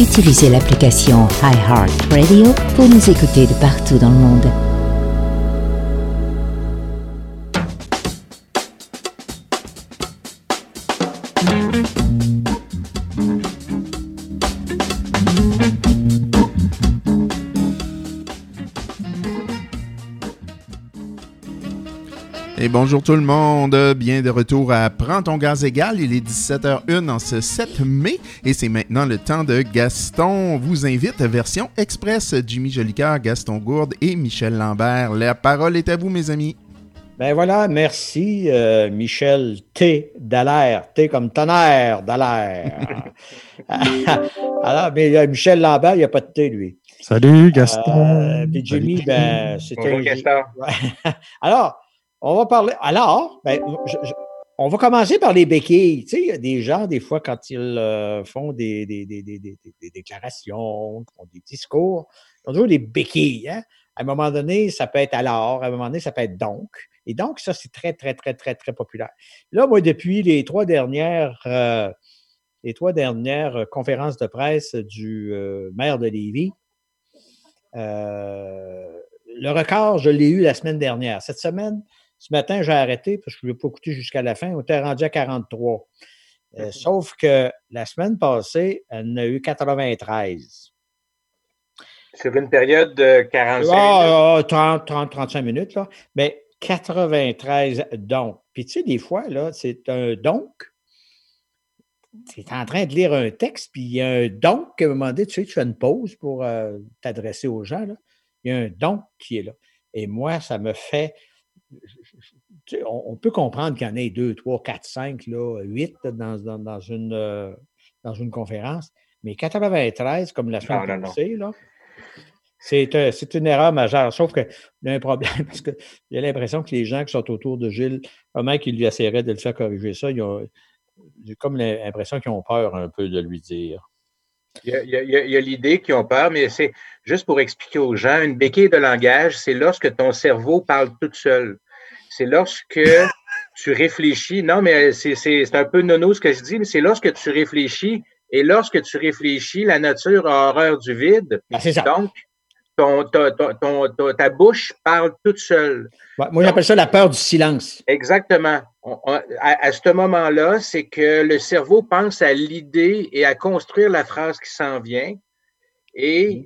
Utilisez l'application iHeartRadio pour nous écouter de partout dans le monde. Et bonjour tout le monde, bien de retour à Prends ton gaz égal, il est 17h01 en ce 7 mai et c'est maintenant le temps de Gaston vous invite, version express, Jimmy Jolicoeur, Gaston Gourde et Michel Lambert. La parole est à vous mes amis. Ben voilà, merci Michel T. Dallaire, T comme tonnerre, Dallaire. Alors, mais Michel Lambert, il n'y a pas de T lui. Salut Gaston. Puis Jimmy, ben c'était... Bonjour Gaston. Alors, on va parler. On va commencer par les béquilles. Tu sais, il y a des gens, des fois, quand ils font des déclarations, font des discours, ils ont toujours des béquilles. Hein? À un moment donné, ça peut être alors, à un moment donné, ça peut être donc. Et donc, ça, c'est très, très, très, très, très populaire. Là, moi, depuis les trois dernières conférences de presse du maire de Lévis, le record, je l'ai eu la semaine dernière. Cette semaine, ce matin, j'ai arrêté parce que je ne voulais pas écouter jusqu'à la fin. On était rendu à 43. Sauf que la semaine passée, elle en a eu 93. Sur une période de 45 minutes? 35 minutes, là. Mais 93 donc. Puis tu sais, des fois, là, c'est un donc. Tu es en train de lire un texte, puis il y a un donc, à un moment donné, tu sais, tu fais une pause pour t'adresser aux gens, là. Il y a un donc qui est là. Et moi, ça me fait... On peut comprendre qu'il y en ait 2, 3, 4, 5, là, 8 dans une conférence, mais 93, comme la semaine passée, là, c'est une erreur majeure. Sauf qu'il y a un problème, parce que j'ai l'impression que les gens qui sont autour de Gilles, comment qu'ils lui essaieraient de le faire corriger ça, j'ai comme l'impression qu'ils ont peur un peu de lui dire. Il y a l'idée qu'ils ont peur, mais c'est juste pour expliquer aux gens, une béquille de langage, c'est lorsque ton cerveau parle tout seul. C'est lorsque tu réfléchis. Non, mais c'est un peu nono ce que je dis, mais c'est lorsque tu réfléchis. Et lorsque tu réfléchis, la nature a horreur du vide. Ben, c'est ça. Donc, ta bouche parle toute seule. Ouais, moi, j'appelle ça la peur du silence. Exactement. À ce moment-là, c'est que le cerveau pense à l'idée et à construire la phrase qui s'en vient et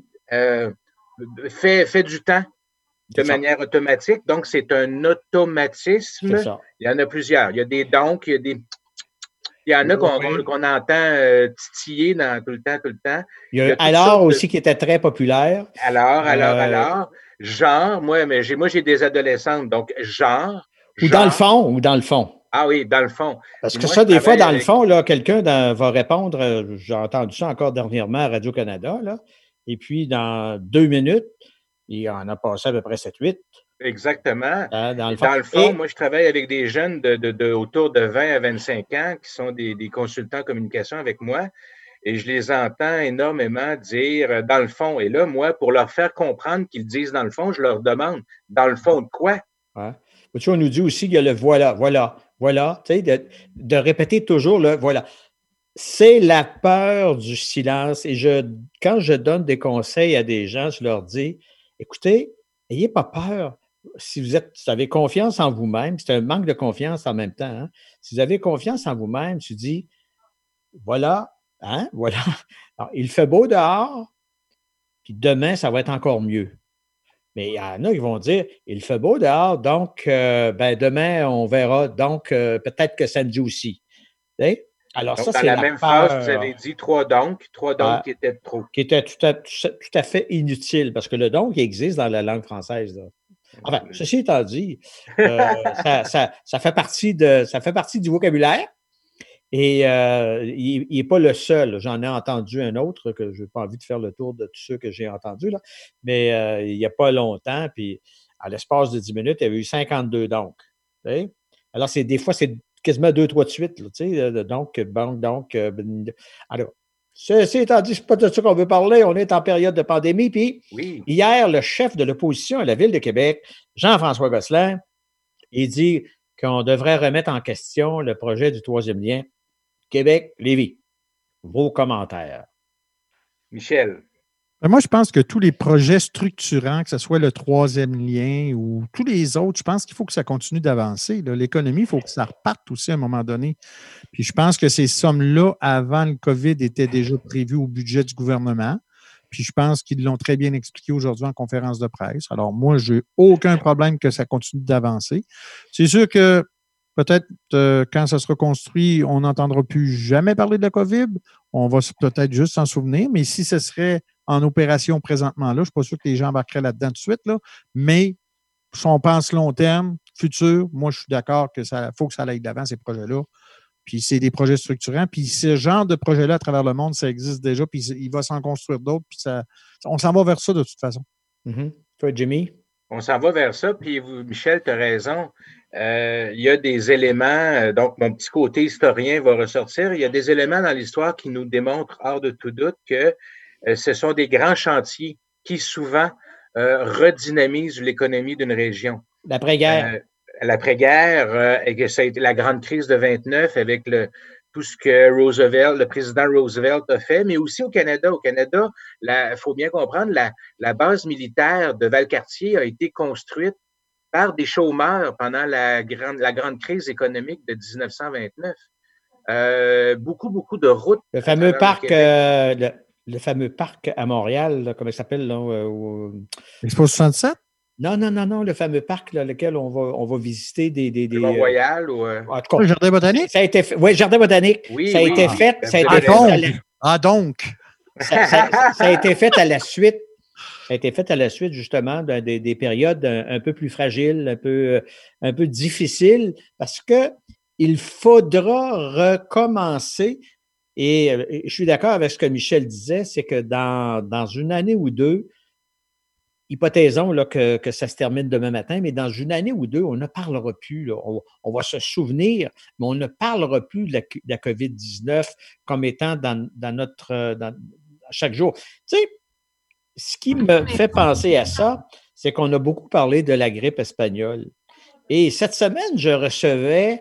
fait du temps de manière automatique. Donc, c'est un automatisme. Il y en a plusieurs. Il y a des donc, il y en a qu'on entend titiller tout le temps. Il y a alors aussi qui était très populaire. Alors. Genre, moi, j'ai des adolescentes, donc genre. Ou dans le fond. Ah oui, dans le fond. Parce que ça, des fois, dans le fond, là, quelqu'un va répondre, j'ai entendu ça encore dernièrement à Radio-Canada, là, et puis dans 2 minutes, il en a passé à peu près 7-8. Exactement. Dans le fond, moi, je travaille avec des jeunes de autour de 20 à 25 ans qui sont des consultants en communication avec moi. Et je les entends énormément dire dans le fond. Et là, moi, pour leur faire comprendre qu'ils disent dans le fond, je leur demande dans le fond de quoi? Ouais. Tu vois, on nous dit aussi qu'il y a le voilà. Tu sais, de répéter toujours le voilà. C'est la peur du silence. Et quand je donne des conseils à des gens, je leur dis, écoutez, n'ayez pas peur. Si vous avez confiance en vous-même, c'est un manque de confiance en même temps. Hein? Si vous avez confiance en vous-même, tu dis, voilà. Alors, il fait beau dehors, puis demain, ça va être encore mieux. Mais il y en a qui vont dire, il fait beau dehors, donc demain, on verra. Donc, peut-être que samedi aussi. Alors, donc, ça, dans c'est la même phrase, vous avez dit trois donc qui étaient trop. Qui étaient tout à fait inutiles, parce que le donc, il existe dans la langue française. Là. Enfin, ceci étant dit, ça fait partie du vocabulaire. Et il n'est pas le seul. J'en ai entendu un autre que je n'ai pas envie de faire le tour de tous ceux que j'ai entendus, là. Mais il n'y a pas longtemps, puis à l'espace de 10 minutes, il y avait eu 52 donc. T'sais? Alors, des fois, c'est quasiment 2-3 de suite. Là, donc. Alors, ceci étant dit, ce n'est pas de ça qu'on veut parler. On est en période de pandémie. Puis hier, le chef de l'opposition à la Ville de Québec, Jean-François Gosselin, il dit qu'on devrait remettre en question le projet du troisième lien Québec-Lévis. Vos commentaires. Michel. Moi, je pense que tous les projets structurants, que ce soit le troisième lien ou tous les autres, je pense qu'il faut que ça continue d'avancer. L'économie, il faut que ça reparte aussi à un moment donné. Puis je pense que ces sommes-là, avant le COVID, étaient déjà prévues au budget du gouvernement. Puis je pense qu'ils l'ont très bien expliqué aujourd'hui en conférence de presse. Alors moi, je n'ai aucun problème que ça continue d'avancer. C'est sûr que peut-être quand ça sera construit, on n'entendra plus jamais parler de la COVID. On va peut-être juste s'en souvenir. Mais si ce serait en opération présentement là, je ne suis pas sûr que les gens embarqueraient là-dedans tout de suite. Là. Mais si on pense long terme, futur, moi, je suis d'accord que ça faut que ça aille de l'avant, ces projets-là. Puis c'est des projets structurants. Puis ce genre de projet-là à travers le monde, ça existe déjà. Puis il va s'en construire d'autres. Puis on s'en va vers ça de toute façon. Mm-hmm. Toi, Jimmy? On s'en va vers ça. Puis Michel, tu as raison. Il y a des éléments, donc mon petit côté historien va ressortir. Il y a des éléments dans l'histoire qui nous démontrent hors de tout doute que ce sont des grands chantiers qui souvent redynamisent l'économie d'une région. L'après-guerre. L'après-guerre, et ça a été la grande crise de 29 avec tout ce que le président Roosevelt a fait, mais aussi au Canada. Au Canada, il faut bien comprendre, la base militaire de Valcartier a été construite par des chômeurs pendant la grande crise économique de 1929. Beaucoup de routes. Le fameux parc, le fameux parc à Montréal, là, comment il s'appelle? Expo 67? Non, le fameux parc là, lequel on va visiter des Mont-Royal ou... En tout cas, le Jardin botanique? Ça a été fait, oui, Jardin botanique. Oui, ça a été fait. Ça a été fait donc. Ça a été fait à la suite. Ça a été fait à la suite, justement, des périodes un peu plus fragiles, un peu difficiles, parce que il faudra recommencer. Et je suis d'accord avec ce que Michel disait, c'est que dans une année ou deux, hypothésons là, que ça se termine demain matin, mais dans une année ou deux, on ne parlera plus. Là. On va se souvenir, mais on ne parlera plus de la COVID-19 comme étant dans chaque jour. Tu sais, ce qui me fait penser à ça, c'est qu'on a beaucoup parlé de la grippe espagnole. Et cette semaine, je recevais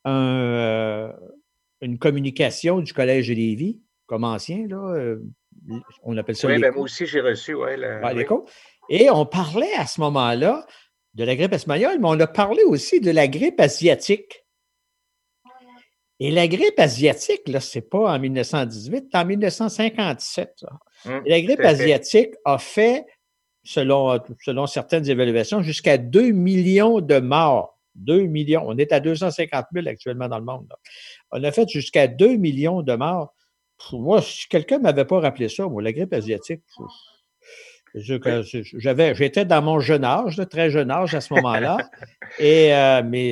une communication du Collège de Lévis, comme ancien, là, on appelle ça l'écho. Oui, moi aussi, j'ai reçu, l'écho. Et on parlait à ce moment-là de la grippe espagnole, mais on a parlé aussi de la grippe asiatique. Et la grippe asiatique, là, c'est pas en 1918, c'est en 1957. Et la grippe asiatique a fait, selon certaines évaluations, jusqu'à 2 millions de morts. 2 millions. On est à 250 000 actuellement dans le monde. Là. On a fait jusqu'à 2 millions de morts. Moi, si quelqu'un ne m'avait pas rappelé ça, moi, la grippe asiatique, j'étais dans mon jeune âge, très jeune âge à ce moment-là, mais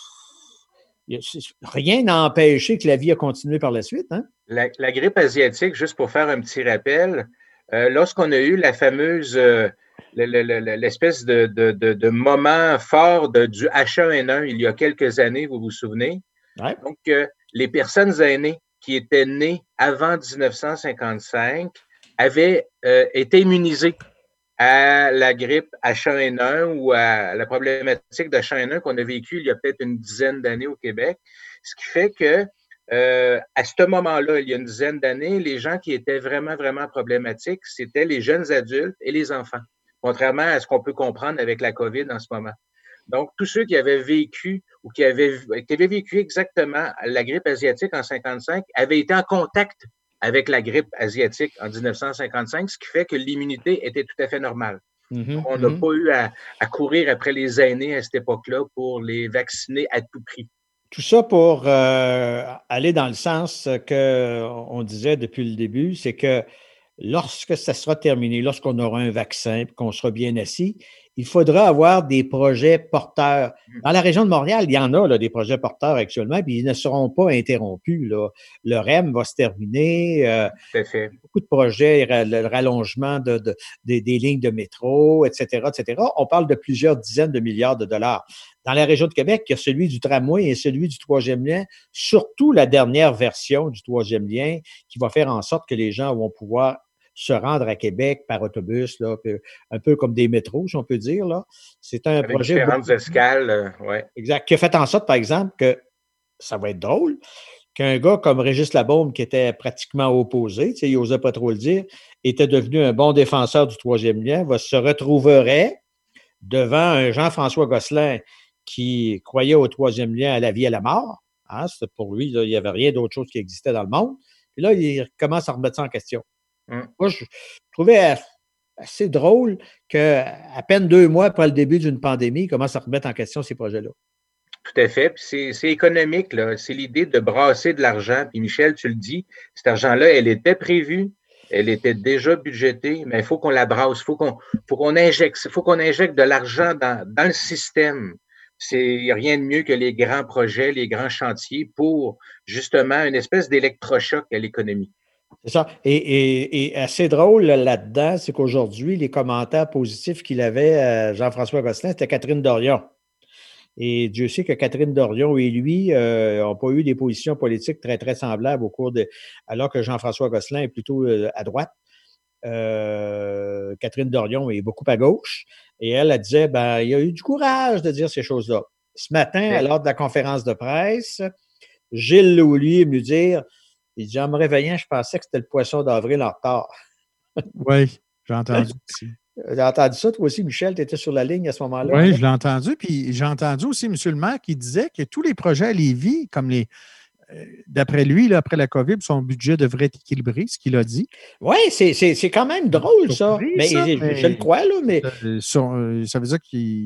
rien n'a empêché que la vie a continué par la suite. Hein? La grippe asiatique, juste pour faire un petit rappel, lorsqu'on a eu la fameuse, l'espèce de moment fort du H1N1 il y a quelques années, vous vous souvenez? Ouais. Donc, les personnes aînées qui étaient nées avant 1955 avaient été immunisées à la grippe H1N1 ou à la problématique de H1N1 qu'on a vécue il y a peut-être une dizaine d'années au Québec. Ce qui fait que à ce moment-là, il y a une dizaine d'années, les gens qui étaient vraiment, vraiment problématiques, c'était les jeunes adultes et les enfants, contrairement à ce qu'on peut comprendre avec la COVID en ce moment. Donc, tous ceux qui avaient vécu ou qui avaient vécu exactement la grippe asiatique en 1955 avaient été en contact avec la grippe asiatique en 1955, ce qui fait que l'immunité était tout à fait normale. On n'a pas eu à courir après les aînés à cette époque-là pour les vacciner à tout prix. Tout ça pour aller dans le sens qu'on disait depuis le début, c'est que lorsque ça sera terminé, lorsqu'on aura un vaccin et qu'on sera bien assis, il faudra avoir des projets porteurs. Dans la région de Montréal, il y en a là, des projets porteurs actuellement, puis ils ne seront pas interrompus. Là. Le REM va se terminer. Beaucoup de projets, le rallongement des lignes de métro, etc., etc. On parle de plusieurs dizaines de milliards de dollars. Dans la région de Québec, il y a celui du tramway et celui du troisième lien, surtout la dernière version du troisième lien qui va faire en sorte que les gens vont pouvoir se rendre à Québec par autobus, là, un peu comme des métros, si on peut dire. Là. C'est un avec projet... différentes escales, ouais. Exact. Qui a fait en sorte, par exemple, que ça va être drôle, qu'un gars comme Régis Labaume, qui était pratiquement opposé, il n'osait pas trop le dire, était devenu un bon défenseur du troisième lien, se retrouverait devant un Jean-François Gosselin qui croyait au troisième lien à la vie et à la mort. Hein, c'était pour lui, là, il n'y avait rien d'autre chose qui existait dans le monde. Puis là, il commence à remettre ça en question. Moi, je trouvais assez drôle qu'à peine 2 mois après le début d'une pandémie, il commence à remettre en question ces projets-là. Tout à fait. Puis c'est économique, là. C'est l'idée de brasser de l'argent. Puis Michel, tu le dis, cet argent-là, elle était prévue, elle était déjà budgétée, mais il faut qu'on la brasse, faut qu'on injecte de l'argent dans le système. Il n'y a rien de mieux que les grands projets, les grands chantiers pour justement une espèce d'électrochoc à l'économie. C'est ça. Et assez drôle là-dedans, c'est qu'aujourd'hui, les commentaires positifs qu'il avait, Jean-François Gosselin, c'était Catherine Dorion. Et Dieu sait que Catherine Dorion et lui n'ont pas eu des positions politiques très, très semblables alors que Jean-François Gosselin est plutôt à droite. Catherine Dorion est beaucoup à gauche. Et elle disait, il y a eu du courage de dire ces choses-là. Ce matin, lors de la conférence de presse, Gilles Laulier me dire, il dit, en me réveillant, je pensais que c'était le poisson d'avril en retard. Oui, j'ai entendu aussi. Tu as entendu ça, toi aussi, Michel? Tu étais sur la ligne à ce moment-là? Oui, je l'ai entendu. Puis j'ai entendu aussi M. le maire qui disait que tous les projets à Lévis, comme d'après lui, là, après la COVID, son budget devrait être équilibré, ce qu'il a dit. Oui, c'est quand même drôle, ça. Mais je le crois, là, mais... Ça veut dire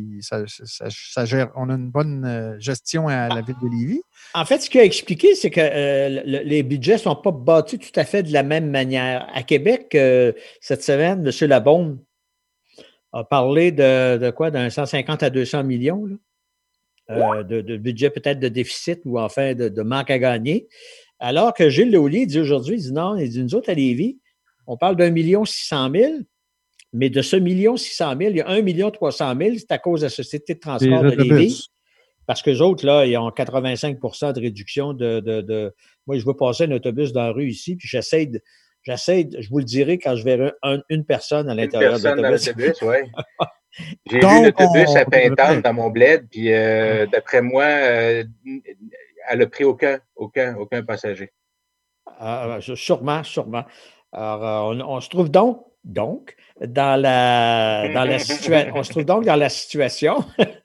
qu'on a une bonne gestion à la ville de Lévis. En fait, ce qu'il a expliqué, c'est que les budgets ne sont pas bâtis tout à fait de la même manière. À Québec, cette semaine, M. Labaume a parlé de quoi? D'un 150 à 200 millions là, de budget peut-être de déficit ou enfin de manque à gagner. Alors que Gilles Laulier dit aujourd'hui, il dit non, il dit nous autres à Lévis, on parle d'1 600 000, mais de ce 1 600 000, il y a 1 300 000, c'est à cause de la Société de transport de Lévis. Parce qu'eux autres, là, ils ont 85 % de réduction de... Moi, je veux passer un autobus dans la rue ici, puis j'essaie, je vous le dirai quand je verrai une personne à l'intérieur de l'autobus. Une personne dans l'autobus, oui. J'ai vu l'autobus à Pintante dans mon bled, puis d'après moi, elle n'a pris aucun passager. Sûrement. Alors, on se trouve donc dans la situation. On se trouve donc dans la situation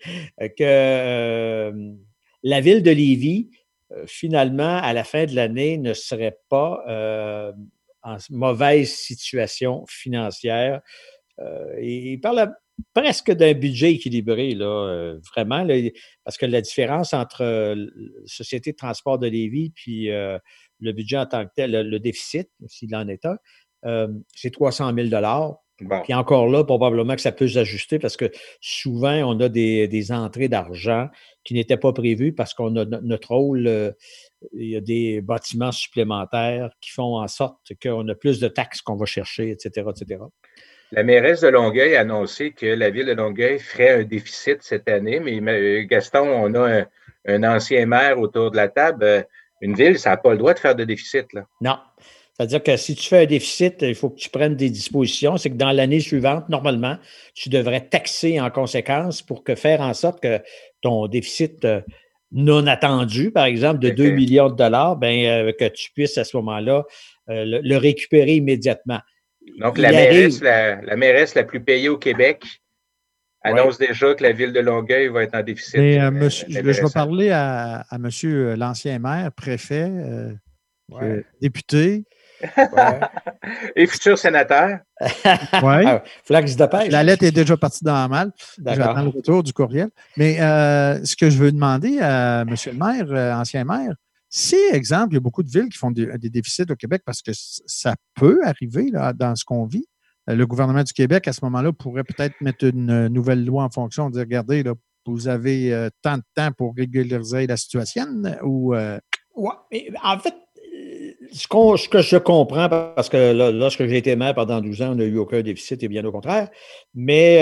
que la ville de Lévis, finalement, à la fin de l'année, ne serait pas en mauvaise situation financière. Il parle presque d'un budget équilibré, là, vraiment, là, parce que la différence entre Société de transport de Lévis puis le budget en tant que tel, le déficit, s'il en est un, c'est 300 000 $. Bon. Puis encore là, probablement que ça peut s'ajuster parce que souvent, on a des entrées d'argent qui n'étaient pas prévues parce qu'on a notre rôle, il y a des bâtiments supplémentaires qui font en sorte qu'on a plus de taxes qu'on va chercher, etc., etc. La mairesse de Longueuil a annoncé que la ville de Longueuil ferait un déficit cette année, mais Gaston, on a un ancien maire autour de la table. Une ville, ça n'a pas le droit de faire de déficit, là. Non. C'est-à-dire que si tu fais un déficit, il faut que tu prennes des dispositions. C'est que dans l'année suivante, normalement, tu devrais taxer en conséquence pour faire en sorte que ton déficit non attendu, par exemple, de 2 millions de $, que tu puisses à ce moment-là le récupérer immédiatement. Donc, la mairesse la plus payée au Québec annonce déjà que la ville de Longueuil va être en déficit. Mais, je vais parler à monsieur l'ancien maire, préfet, député. Ouais. Et futur sénateur. Oui. Flax de pêche. La lettre est déjà partie dans la malle. J'attends le retour du courriel. Mais ce que je veux demander à monsieur le maire, ancien maire, si, exemple, il y a beaucoup de villes qui font des déficits au Québec parce que ça peut arriver là, dans ce qu'on vit, le gouvernement du Québec, à ce moment-là, pourrait peut-être mettre une nouvelle loi en fonction, dire, regardez, là, vous avez tant de temps pour régulariser la situation ou... Ouais, en fait, ce que je comprends, parce que là, lorsque j'ai été maire pendant 12 ans, on n'a eu aucun déficit et bien au contraire, mais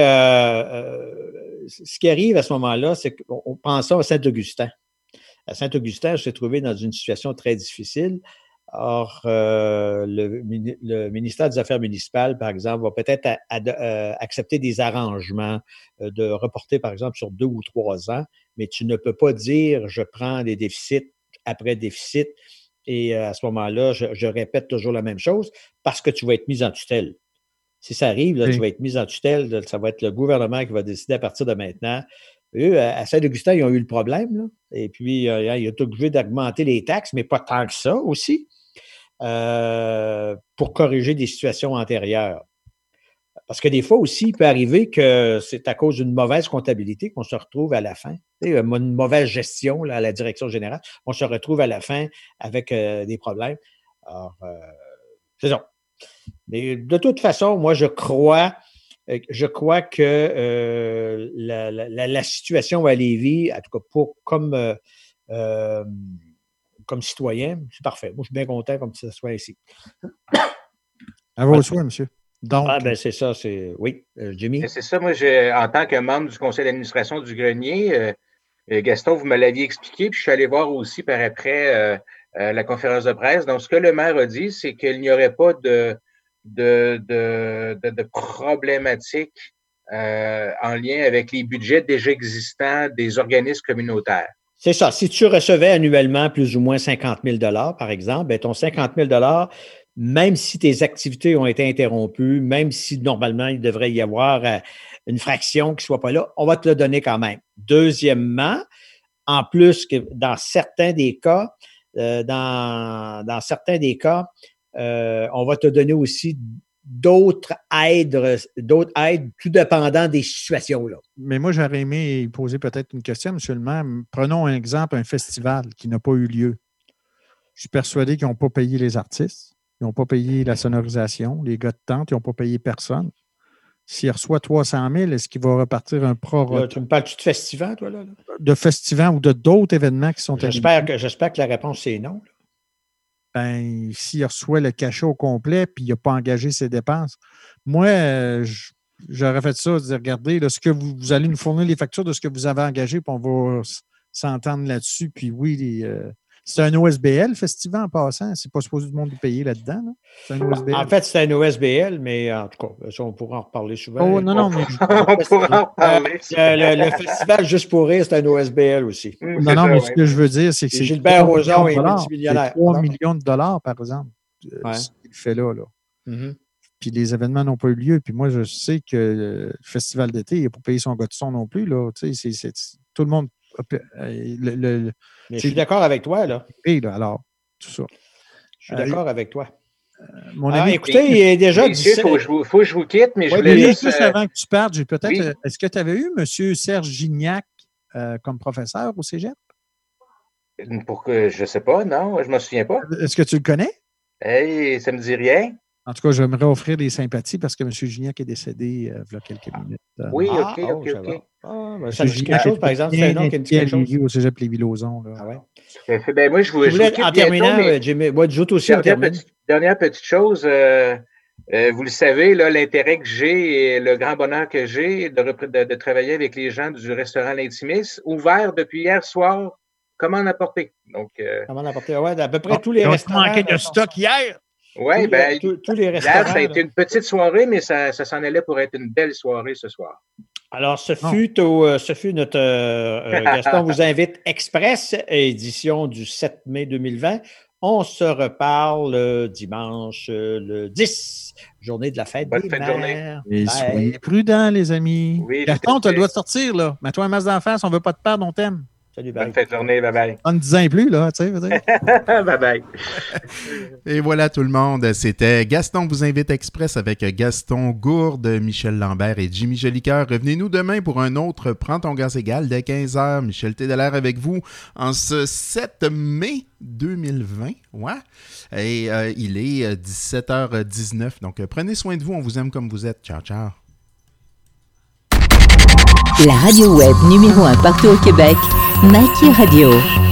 ce qui arrive à ce moment-là, c'est qu'on pense à Saint-Augustin. À Saint-Augustin, je suis trouvé dans une situation très difficile. Or, le ministère des Affaires municipales, par exemple, va peut-être accepter des arrangements de reporter, par exemple, sur 2 ou 3 ans, mais tu ne peux pas dire « je prends des déficits après déficit ». Et à ce moment-là, je répète toujours la même chose parce que tu vas être mis en tutelle. Si ça arrive, là, tu vas être mis en tutelle, ça va être le gouvernement qui va décider à partir de maintenant. Eux, à Saint-Augustin, ils ont eu le problème. Là. Et puis, ils ont été obligés d'augmenter les taxes, mais pas tant que ça aussi, pour corriger des situations antérieures. Parce que des fois aussi, il peut arriver que c'est à cause d'une mauvaise comptabilité qu'on se retrouve à la fin. Une mauvaise gestion là, à la direction générale. On se retrouve à la fin avec des problèmes. Alors, c'est ça. Mais de toute façon, moi, je crois que la situation à Lévis, en tout cas comme citoyen, c'est parfait. Moi, je suis bien content comme ça soit ici. À vos souhaits, monsieur. Donc, c'est ça, oui, Jimmy. C'est ça, moi, en tant que membre du conseil d'administration du Grenier, Gaston, vous me l'aviez expliqué, puis je suis allé voir aussi par après la conférence de presse. Donc, ce que le maire a dit, c'est qu'il n'y aurait pas de problématiques en lien avec les budgets déjà existants des organismes communautaires. C'est ça. Si tu recevais annuellement plus ou moins 50 000 par exemple, bien, ton 50 000 même si tes activités ont été interrompues, même si normalement il devrait y avoir une fraction qui ne soit pas là, on va te le donner quand même. Deuxièmement, en plus que dans certains des cas, on va te donner aussi d'autres aides tout dépendant des situations là. Mais moi, j'aurais aimé poser peut-être une question, M. le maire. Prenons un exemple, un festival qui n'a pas eu lieu. Je suis persuadé qu'ils n'ont pas payé les artistes. Ils n'ont pas payé la sonorisation, les gars de tente, ils n'ont pas payé personne. S'il reçoit 300 000, est-ce qu'il va repartir un prorata? Tu me parles-tu de festival, toi, là? De festival ou de d'autres événements qui sont J'espère que la réponse, c'est non. Ben, s'il reçoit le cachet au complet puis il n'a pas engagé ses dépenses, moi, j'aurais fait ça, dire, regardez, là, ce que vous allez nous fournir les factures de ce que vous avez engagé, puis on va s'entendre là-dessus. Puis oui, c'est un OSBL, festival, en passant. C'est pas supposé du monde de payer là-dedans. Là. C'est un OSBL. En fait, c'est un OSBL, mais en tout cas, ça, on pourra en reparler souvent. Oh, non, mais... on pourra en parler. Le festival Juste pour rire, c'est un OSBL aussi. Non, mais ce que je veux dire, c'est que c'est Gilbert Rozon est multimillionnaire. 3 millions de dollars, par exemple, ce qu'il fait là. Mm-hmm. Puis les événements n'ont pas eu lieu. Puis moi, je sais que le festival d'été, il n'a pas payé son gars de son non plus. Là. Tu sais, tout le monde... Mais je suis d'accord avec toi, là. Et là, alors, tout ça. Je suis d'accord avec toi. Mon ami, écoutez, il est déjà 17... Il faut que je vous quitte, mais je voulais juste avant que tu partes, j'ai peut-être... Oui. Est-ce que tu avais eu M. Serge Gignac comme professeur au cégep? Je ne sais pas, non, je ne me souviens pas. Est-ce que tu le connais? Hey, ça ne me dit rien. En tout cas, j'aimerais offrir des sympathies parce que M. Gignac est décédé il y a quelques minutes. Oui, OK. Ça me dit quelque chose, par exemple, c'est un nom qui me dit quelque chose. Au cégep Lévis-Lauzon. Ah ouais? Ben, moi, je voulais en terminant, Jimmy, moi, je aussi en terminant. Dernière petite chose, vous le savez, là, l'intérêt que j'ai et le grand bonheur que j'ai de travailler avec les gens du restaurant L'Intimis, ouvert depuis hier soir, commande apportée. Donc, commande apportée, oui, à peu près tous les restaurants. On manquait de stock hier. Oui, bien, tous les restaurants. Ça a été une petite soirée, mais ça s'en allait pour être une belle soirée ce soir. Alors, ce fut notre Gaston vous invite Express, édition du 7 mai 2020. On se reparle dimanche le 10, journée de la fête des mères. Et soyez prudents, les amis. Oui, Gaston, tu as le droit de sortir, là. Mets-toi un masque d'en face, on ne veut pas te perdre, on t'aime. Salut, bonne fête de journée, bye-bye. En 10 ans et plus, là, tu sais. Bye-bye. Et voilà tout le monde, c'était Gaston vous invite Express avec Gaston Gourde, Michel Lambert et Jimmy Jolicoeur. Revenez-nous demain pour un autre Prends ton gaz égal dès 15h. Michel Tédelaire avec vous en ce 7 mai 2020. Ouais. Et il est 17h19. Donc prenez soin de vous, on vous aime comme vous êtes. Ciao, ciao. La radio web numéro 1 partout au Québec, Nike Radio.